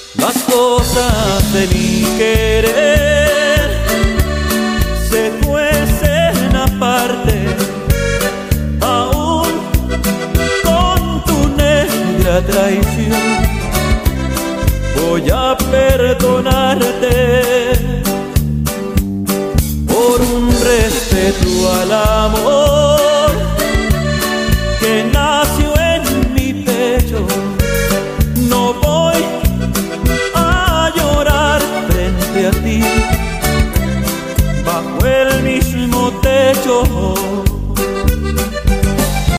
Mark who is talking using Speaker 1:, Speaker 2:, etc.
Speaker 1: Las cosas de mi querer se cuecen aparte, aún con tu negra traición. Voy a perdonarte por un respeto al amor.